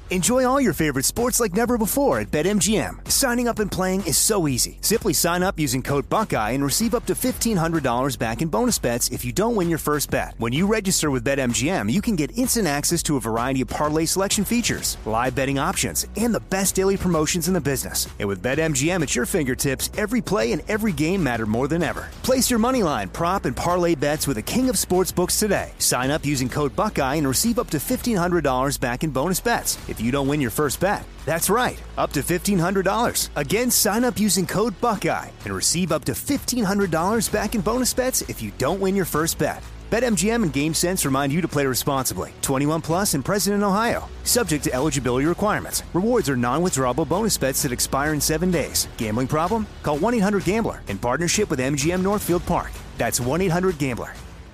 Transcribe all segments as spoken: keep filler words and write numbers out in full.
Enjoy all your favorite sports like never before at BetMGM. Signing up and playing is so easy. Simply sign up using code Buckeye and receive up to fifteen hundred dollars back in bonus bets if you don't win your first bet. When you register with BetMGM, you can get instant access to a variety of parlay selection features, live betting options, and the best daily promotions in the business. And with BetMGM at your fingertips, every play and every game matter more than ever. Place your moneyline, prop, and parlay bets with the king of sportsbooks today. Sign up using code Buckeye and receive up to fifteen hundred dollars back in bonus bets if you don't win your first bet. That's right, up to fifteen hundred dollars. Again, sign up using code Buckeye and receive up to fifteen hundred dollars back in bonus bets if you don't win your first bet. BetMGM and GameSense remind you to play responsibly. twenty-one plus and present in Ohio. Subject to eligibility requirements. Rewards are non-withdrawable bonus bets that expire in seven days. Gambling problem? Call one eight hundred gambler in partnership with M G M Northfield Park. That's one eight hundred gambler.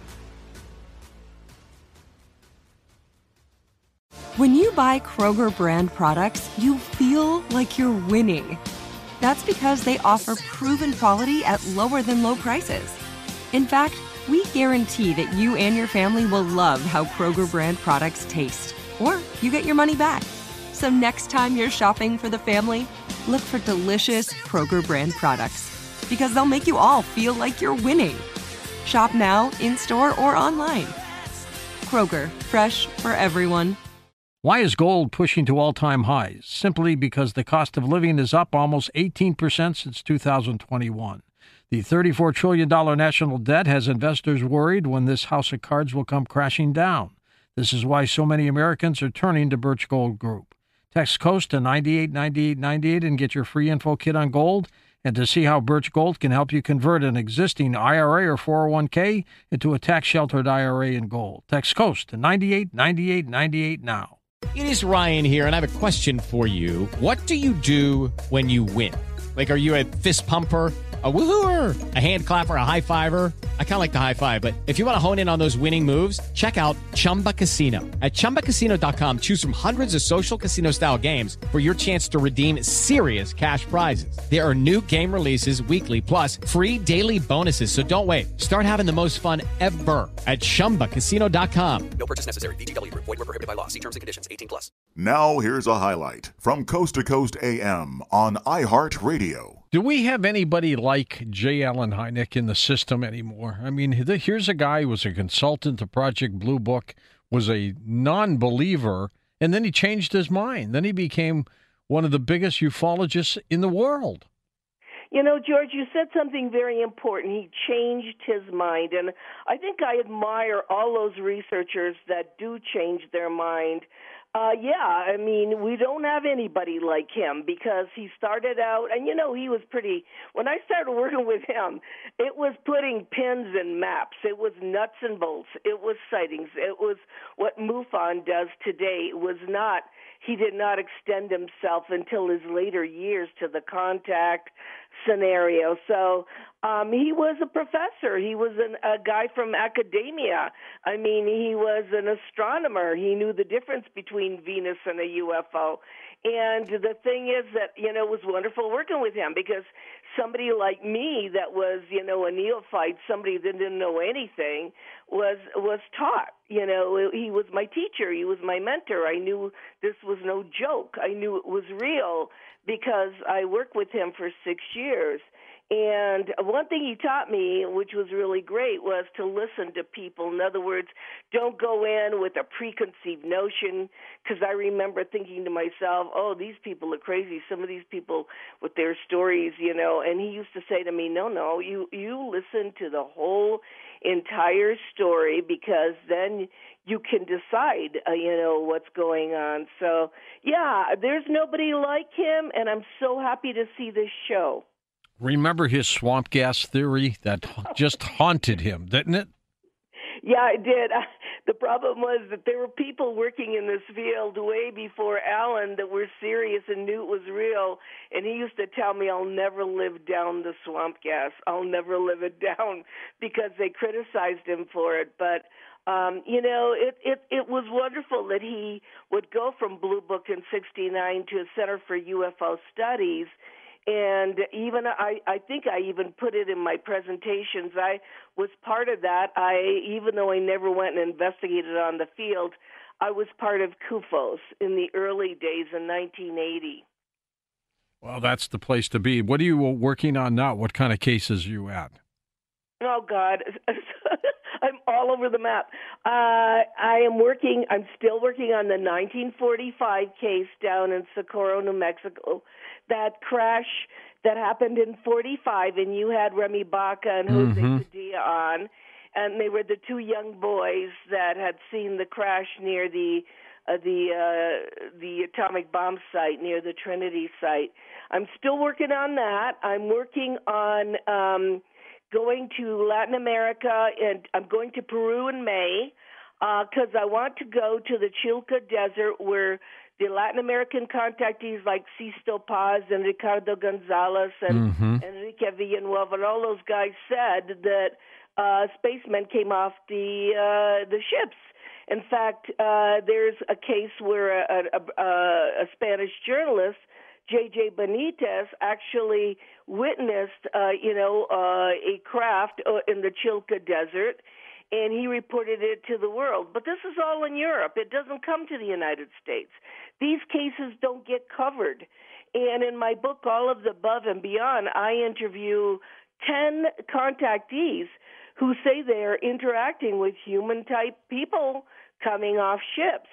When you buy Kroger brand products, you feel like you're winning. That's because they offer proven quality at lower than low prices. In fact, we guarantee that you and your family will love how Kroger brand products taste, or you get your money back. So next time you're shopping for the family, look for delicious Kroger brand products, because they'll make you all feel like you're winning. Shop now, in-store, or online. Kroger, fresh for everyone. Why is gold pushing to all-time highs? Simply because the cost of living is up almost eighteen percent since two thousand twenty-one. The thirty-four trillion dollars national debt has investors worried when this house of cards will come crashing down. This is why so many Americans are turning to Birch Gold Group. Text COAST to nine eight nine eight nine eight and get your free info kit on gold, and to see how Birch Gold can help you convert an existing I R A or four oh one k into a tax-sheltered I R A in gold. Text COAST to nine eight nine eight nine eight now. It is Ryan here, and I have a question for you. What do you do when you win? Like, are you a fist pumper, a woohooer, a hand clapper, a high fiver? I kind of like the high five, but if you want to hone in on those winning moves, check out Chumba Casino. At chumba casino dot com, choose from hundreds of social casino-style games for your chance to redeem serious cash prizes. There are new game releases weekly, plus free daily bonuses, so don't wait. Start having the most fun ever at chumba casino dot com. No purchase necessary. V G W. Void where prohibited by law. See terms and conditions. eighteen plus. Now here's a highlight from Coast to Coast A M on iHeartRadio. Do we have anybody like J. Allen Hynek in the system anymore? I mean, here's a guy who was a consultant to Project Blue Book, was a non-believer, and then he changed his mind. Then he became one of the biggest ufologists in the world. You know, George, you said something very important. He changed his mind, and I think I admire all those researchers that do change their mind. Uh, yeah, I mean, we don't have anybody like him because he started out, and you know, he was pretty, when I started working with him, it was putting pins in maps. It was nuts and bolts. It was sightings. It was what MUFON does today. It was not, he did not extend himself until his later years to the contact scenario. So um, he was a professor. He was an, a guy from academia. I mean, he was an astronomer. He knew the difference between Venus and a U F O. And the thing is that, you know, it was wonderful working with him because somebody like me that was, you know, a neophyte, somebody that didn't know anything, was was taught. You know, he was my teacher. He was my mentor. I knew this was no joke. I knew it was real because I worked with him for six years. And one thing he taught me, which was really great, was to listen to people. In other words, don't go in with a preconceived notion, because I remember thinking to myself, oh, these people are crazy, some of these people with their stories, you know. And he used to say to me, no, no, you, you listen to the whole entire story, because then you can decide, uh, you know, what's going on. So, yeah, there's nobody like him, and I'm so happy to see this show. Remember his swamp gas theory that just haunted him, didn't it? Yeah, I did. The problem was that there were people working in this field way before Alan that were serious and knew it was real. And he used to tell me, I'll never live down the swamp gas. I'll never live it down, because they criticized him for it. But, um, you know, it, it, it was wonderful that he would go from Blue Book in sixty-nine to a Center for U F O Studies. And even I, I think I even put it in my presentations. I was part of that. I, even though I never went and investigated on the field, I was part of CUFOS in the early days in nineteen eighty. Well, that's the place to be. What are you working on now? What kind of cases are you at? Oh, God. I'm all over the map. Uh, I am working, I'm still working on the nineteen forty-five case down in Socorro, New Mexico. That crash that happened in forty-five, and you had Remy Baca and Jose Mm-hmm. Padilla on, and they were the two young boys that had seen the crash near the uh, the uh, the atomic bomb site, near the Trinity site. I'm still working on that. I'm working on um, going to Latin America, and I'm going to Peru in May because uh, I want to go to the Chilca Desert where the Latin American contactees like Sisto Paz and Ricardo Gonzalez and Mm-hmm. Enrique Villanueva and all those guys said that uh, spacemen came off the uh, the ships. In fact, uh, there's a case where a, a, a, a Spanish journalist, J J Benitez, actually witnessed, uh, you know, uh, a craft in the Chilca Desert, and he reported it to the world. But this is all in Europe. It doesn't come to the United States. These cases don't get covered. And in my book, All of the Above and Beyond, I interview ten contactees who say they're interacting with human-type people coming off ships.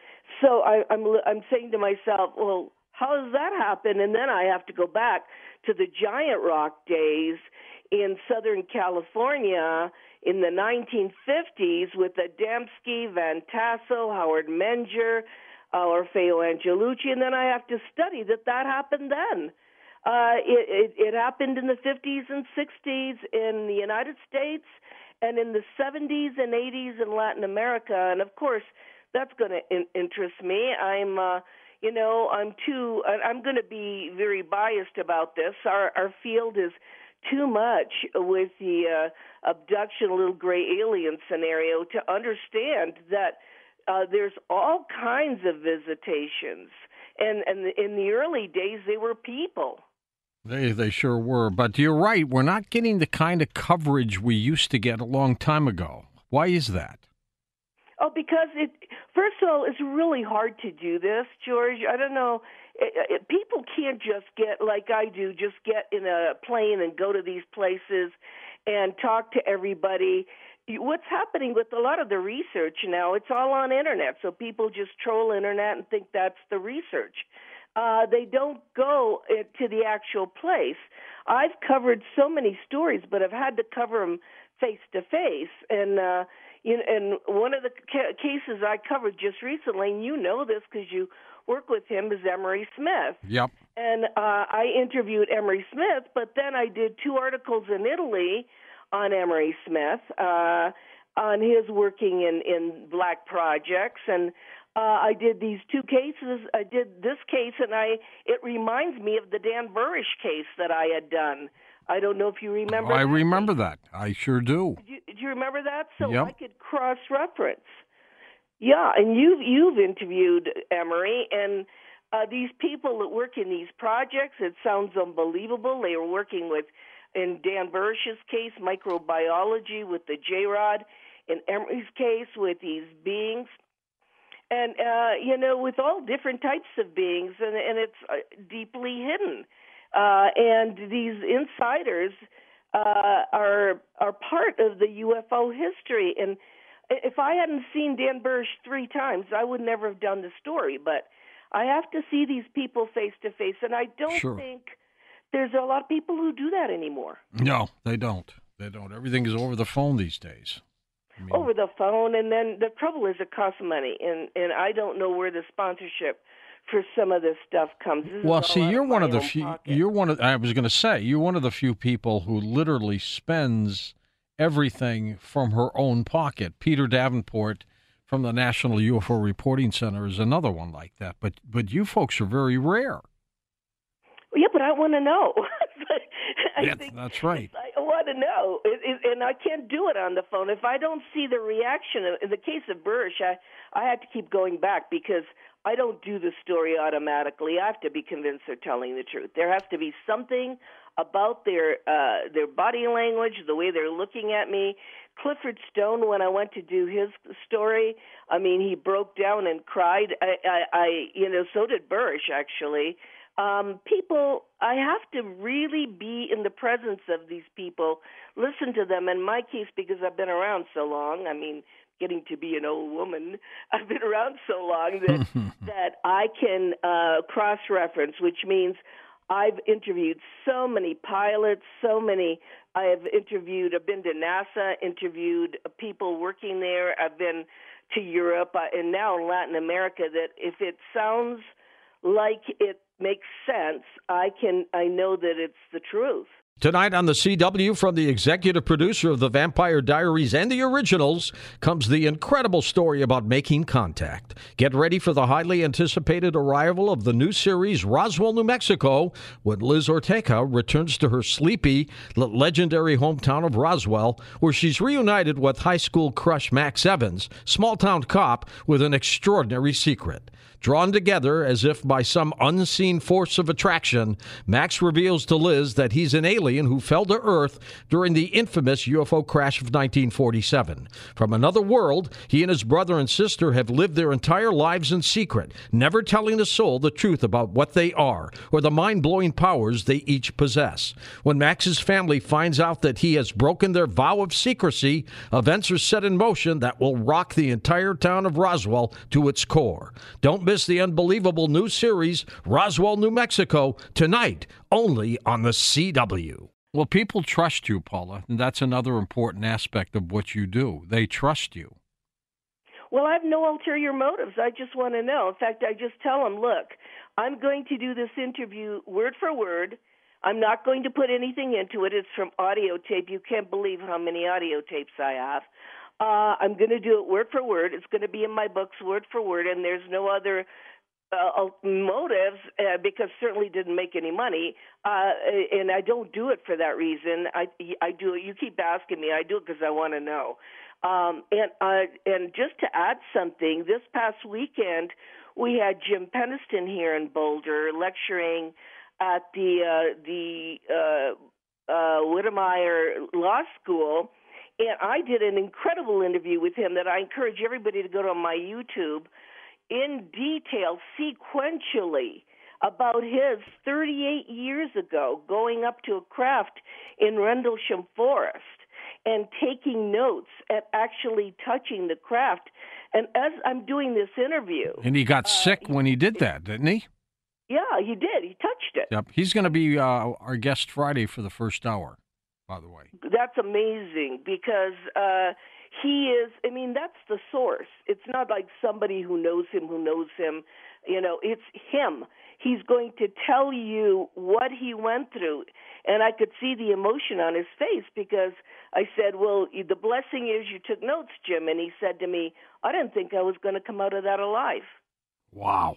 So I, I'm I'm saying to myself, well, how does that happen? And then I have to go back to the Giant Rock days in Southern California in the nineteen fifties with Adamski, Van Tasso, Howard Menger, uh, Orfeo Angelucci, and then I have to study that that happened then. Uh, it, it, it happened in the fifties and sixties in the United States and in the seventies and eighties in Latin America. And, of course, that's going to in- interest me. I'm, uh, you know, I'm too, I'm going to be very biased about this. Our, our field is too much with the uh, abduction, little gray alien scenario to understand that uh, there's all kinds of visitations. And, and in the early days, they were people. They they sure were. But you're right. We're not getting the kind of coverage we used to get a long time ago. Why is that? Oh, because it. First of all, it's really hard to do this, George. I don't know. It, it, people can't just get, like I do, just get in a plane and go to these places and talk to everybody. What's happening with a lot of the research now, it's all on internet, so people just troll internet and think that's the research. Uh, they don't go to the actual place. I've covered so many stories, but I've had to cover them face to face. And uh, you know, and one of the ca- cases I covered just recently, and you know this because you work with him, is Emery Smith. Yep. And uh, I interviewed Emery Smith, but then I did two articles in Italy on Emery Smith, uh, on his working in, in black projects, and Uh, I did these two cases. I did this case, and I it reminds me of the Dan Burrish case that I had done. I don't know if you remember I that remember case. that. I sure do. Do you, do you remember that? So Yep. I could cross-reference. Yeah, and you've, you've interviewed Emery, and uh, these people that work in these projects, it sounds unbelievable. They were working with, in Dan Burrish's case, microbiology with the J-Rod. In Emery's case, with these beings. And, uh, you know, with all different types of beings, and, and it's uh, deeply hidden. Uh, and these insiders uh, are are part of the U F O history. And if I hadn't seen Dan Burrish three times, I would never have done the story. But I have to see these people face to face, and I don't Sure. think there's a lot of people who do that anymore. No, they don't. They don't. Everything is over the phone these days. I mean, Over the phone, and then the trouble is it costs money, and, and I don't know where the sponsorship for some of this stuff comes. This is well, all see, out you're of one my of the own few. pocket. You're one of. I was going to say you're one of the few people who literally spends everything from her own pocket. Peter Davenport from the National U F O Reporting Center is another one like that. But but you folks are very rare. Yeah, but I want to know. I Yeah, think that's right. I want to know, it, it, and I can't do it on the phone. If I don't see the reaction, in the case of Burrish, I, I had to keep going back because I don't do the story automatically. I have to be convinced they're telling the truth. There has to be something about their uh, their body language, the way they're looking at me. Clifford Stone, when I went to do his story, I mean, he broke down and cried. I, I, I you know, so did Bursch, actually. Um, people, I have to really be in the presence of these people, listen to them. In my case, because I've been around so long, I mean, getting to be an old woman, I've been around so long that that I can uh, cross-reference, which means I've interviewed so many pilots, so many. I have interviewed, I've been to NASA, interviewed people working there. I've been to Europe uh, and now in Latin America, that if it sounds like it makes sense, I can, I know that it's the truth. Tonight on the C W, from the executive producer of The Vampire Diaries and the originals, comes the incredible story about making contact. Get ready for the highly anticipated arrival of the new series Roswell, New Mexico, when Liz Ortega returns to her sleepy, legendary hometown of Roswell, where she's reunited with high school crush Max Evans, small-town cop with an extraordinary secret. Drawn together as if by some unseen force of attraction, Max reveals to Liz that he's an alien who fell to Earth during the infamous U F O crash of nineteen forty-seven. From another world, he and his brother and sister have lived their entire lives in secret, never telling a soul the truth about what they are or the mind-blowing powers they each possess. When Max's family finds out that he has broken their vow of secrecy, events are set in motion that will rock the entire town of Roswell to its core. Don't miss the unbelievable new series, Roswell, New Mexico, tonight, only on the C W. Well, people trust you, Paula, and that's another important aspect of what you do. They trust you. Well, I have no ulterior motives. I just want to know. In fact, I just tell them, look, I'm going to do this interview word for word. I'm not going to put anything into it. It's from audio tape. You can't believe how many audio tapes I have. Uh, I'm going to do it word for word. It's going to be in my books word for word, and there's no other uh, motives uh, because certainly didn't make any money, uh, and I don't do it for that reason. I, I do it. You keep asking me. I do it because I want to know. Um, and uh, and just to add something, this past weekend we had Jim Peniston here in Boulder lecturing at the uh, the uh, uh, Whittemire Law School. And I did an incredible interview with him that I encourage everybody to go to my YouTube in detail, sequentially, about his thirty-eight years ago going up to a craft in Rendlesham Forest and taking notes and actually touching the craft. And as I'm doing this interview... And he got uh, sick when he did that, didn't he? Yeah, he did. He touched it. Yep. He's going to be uh, our guest Friday for the first hour, by the way. That's amazing because uh, he is, I mean, that's the source. It's not like somebody who knows him who knows him. You know, it's him. He's going to tell you what he went through. And I could see the emotion on his face because I said, well, the blessing is you took notes, Jim. And he said to me, I didn't think I was going to come out of that alive. Wow.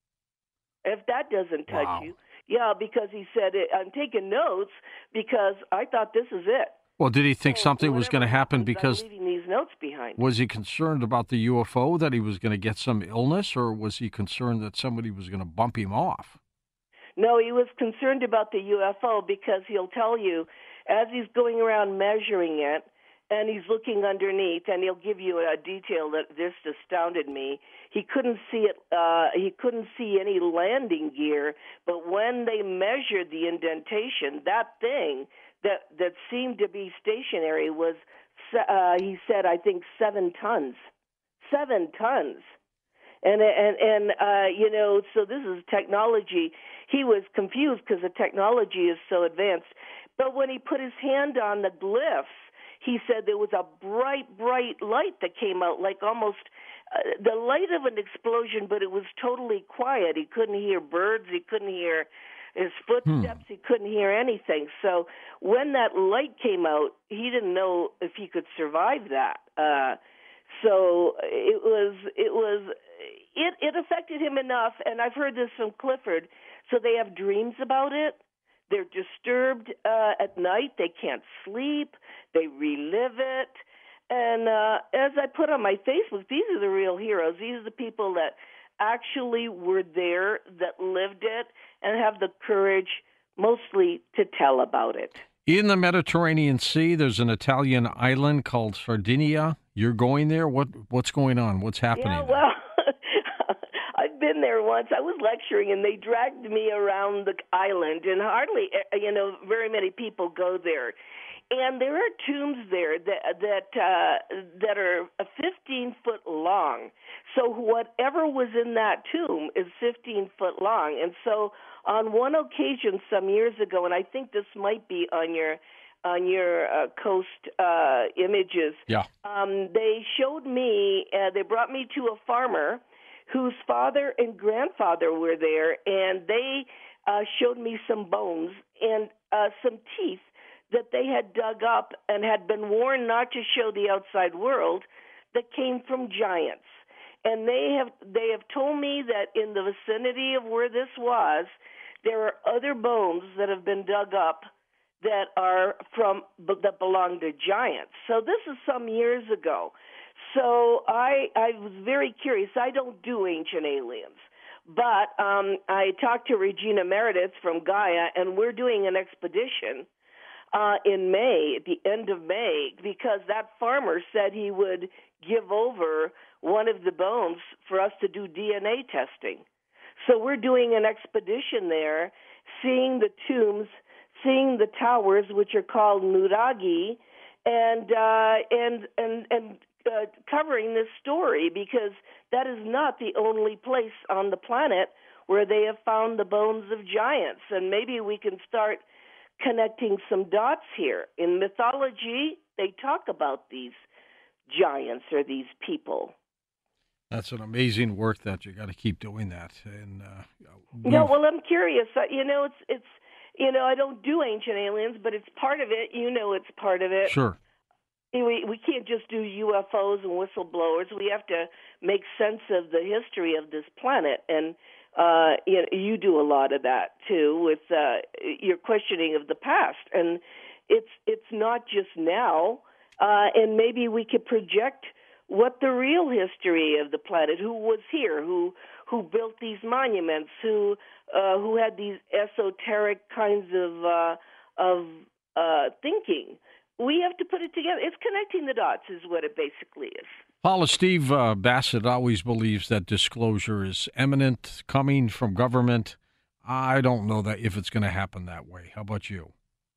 If that doesn't touch wow. you. Yeah, because he said, I'm taking notes because I thought this is it. Well, did he think so something was going to happen because... I'm leaving these notes behind. Was he concerned about the U F O, that he was going to get some illness, or was he concerned that somebody was going to bump him off? No, he was concerned about the U F O because he'll tell you, as he's going around measuring it, and he's looking underneath, and he'll give you a detail that this astounded me. He couldn't see it. Uh, he couldn't see any landing gear, but when they measured the indentation, that thing that that seemed to be stationary was, uh, he said, I think seven tons, seven tons, and and and uh, you know, so this is technology. He was confused because the technology is so advanced. But when he put his hand on the glyphs, he said there was a bright, bright light that came out, like almost uh, the light of an explosion, but it was totally quiet. He couldn't hear birds. He couldn't hear his footsteps. Hmm. He couldn't hear anything. So when that light came out, he didn't know if he could survive that. Uh, so it was, it was, it, it affected him enough. And I've heard this from Clifford. So they have dreams about it. They're disturbed uh, at night. They can't sleep. They relive it. And uh, as I put on my Facebook, these are the real heroes. These are the people that actually were there, that lived it, and have the courage mostly to tell about it. In the Mediterranean Sea, there's an Italian island called Sardinia. You're going there? What What's going on? What's happening? Yeah, well, I've been there once. I was lecturing, and they dragged me around the island, and hardly, you know, very many people go there. And there are tombs there that that uh, that are fifteen foot long. So whatever was in that tomb is fifteen foot long. And so on one occasion some years ago, and I think this might be on your on your uh, Coast uh, images, yeah. um, they showed me. Uh, they brought me to a farmer whose father and grandfather were there, and they uh, showed me some bones and uh, some teeth that they had dug up and had been worn not to show the outside world, that came from giants. And they have they have told me that in the vicinity of where this was, there are other bones that have been dug up that are from that belong to giants. So this is some years ago. So I I was very curious. I don't do ancient aliens. But um, I talked to Regina Meredith from Gaia, and we're doing an expedition Uh, in May, at the end of May, because that farmer said he would give over one of the bones for us to do D N A testing. So we're doing an expedition there, seeing the tombs, seeing the towers, which are called nuraghi, and uh, and and and uh, covering this story, because that is not the only place on the planet where they have found the bones of giants, and maybe we can start connecting some dots here. In mythology, they talk about these giants or these people. That's an amazing work that you got to keep doing that. And uh, no, well, I'm curious. Uh, you know, it's it's you know, I don't do ancient aliens, but it's part of it. You know, it's part of it. Sure. We we can't just do U F Os and whistleblowers. We have to make sense of the history of this planet, and Uh, you know, you do a lot of that too with uh, your questioning of the past, and it's it's not just now. Uh, and maybe we could project what the real history of the planet, who was here, who who built these monuments, who uh, who had these esoteric kinds of uh, of uh, thinking. We have to put it together. It's connecting the dots, is what it basically is. Paula, Steve uh, Bassett always believes that disclosure is imminent, coming from government. I don't know that if it's going to happen that way. How about you?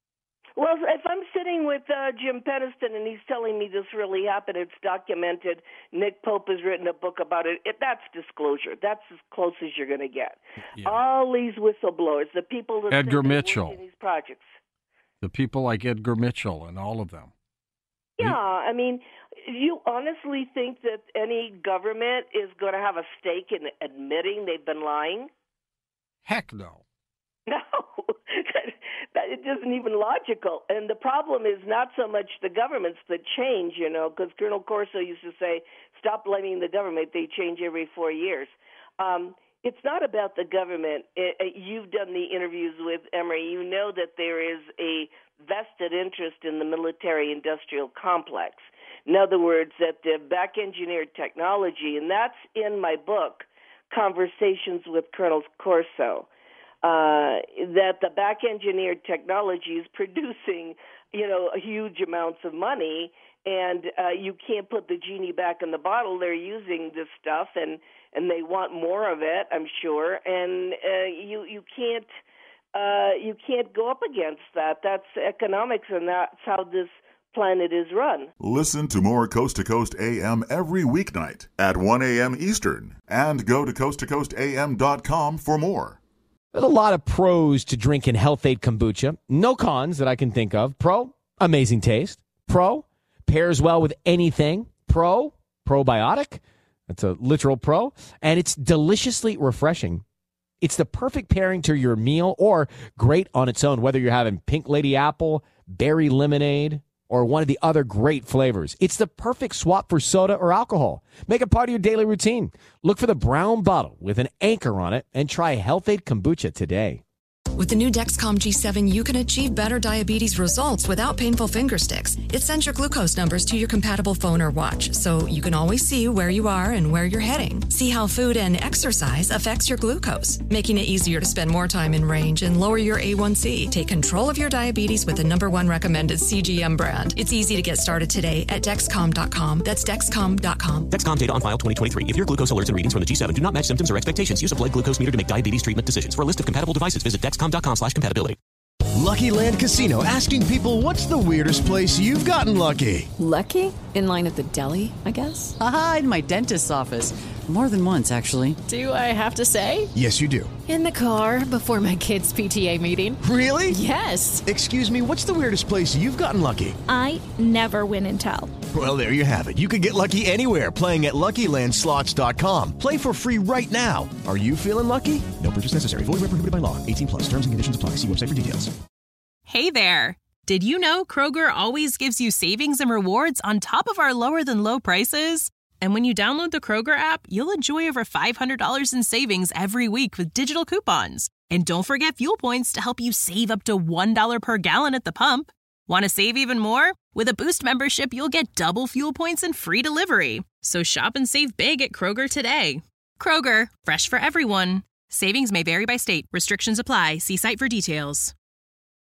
Well, if I'm sitting with uh, Jim Peniston and he's telling me this really happened, it's documented, Nick Pope has written a book about it, it that's disclosure. That's as close as you're going to get. Yeah. All these whistleblowers, the people that Edgar Mitchell, in these projects. The people like Edgar Mitchell and all of them. Yeah, I mean, you honestly think that any government is going to have a stake in admitting they've been lying? Heck no. No, that it isn't even logical. And the problem is not so much the governments that change, you know, because Colonel Corso used to say, stop blaming the government, they change every four years. Um, it's not about the government. It, it, you've done the interviews with Emery. You know that there is a vested interest in the military-industrial complex. In other words, that they've back-engineered technology, and that's in my book, Conversations with Colonel Corso, uh, that the back-engineered technology is producing, you know, huge amounts of money, and uh, you can't put the genie back in the bottle. They're using this stuff, and, and they want more of it, I'm sure, and uh, you you can't uh, you can't go up against that. That's economics, and that's how this planet is run. Listen to more Coast to Coast A M every weeknight at one a.m. Eastern, and go to coast to coast a m dot com for more. There's a lot of pros to drinking Health-Ade kombucha. No cons that I can think of. Pro, amazing taste. Pro, pairs well with anything. Pro, probiotic. That's a literal pro. And it's deliciously refreshing. It's the perfect pairing to your meal, or great on its own, whether you're having Pink Lady Apple, berry lemonade, or one of the other great flavors. It's the perfect swap for soda or alcohol. Make it part of your daily routine. Look for the brown bottle with an anchor on it and try Health-Ade kombucha today. With the new Dexcom G seven, you can achieve better diabetes results without painful finger sticks. It sends your glucose numbers to your compatible phone or watch, so you can always see where you are and where you're heading. See how food and exercise affects your glucose, making it easier to spend more time in range and lower your A one C. Take control of your diabetes with the number one recommended C G M brand. It's easy to get started today at Dexcom dot com. That's Dexcom dot com. Dexcom data on file twenty twenty-three. If your glucose alerts and readings from the G seven do not match symptoms or expectations, use a blood glucose meter to make diabetes treatment decisions. For a list of compatible devices, visit Dexcom dot com slash compatibility. Lucky Land Casino, asking people, what's the weirdest place you've gotten lucky? Lucky? In line at the deli, I guess? Aha, in my dentist's office. More than once, actually. Do I have to say? Yes, you do. In the car before my kids' P T A meeting. Really? Yes. Excuse me, what's the weirdest place you've gotten lucky? I never win and tell. Well, there you have it. You can get lucky anywhere, playing at Lucky Land Slots dot com. Play for free right now. Are you feeling lucky? No purchase necessary. Void where prohibited by law. eighteen plus. Terms and conditions apply. See website for details. Hey there. Did you know Kroger always gives you savings and rewards on top of our lower-than-low prices? And when you download the Kroger app, you'll enjoy over five hundred dollars in savings every week with digital coupons. And don't forget fuel points to help you save up to one dollar per gallon at the pump. Want to save even more? With a Boost membership, you'll get double fuel points and free delivery. So shop and save big at Kroger today. Kroger, fresh for everyone. Savings may vary by state. Restrictions apply. See site for details.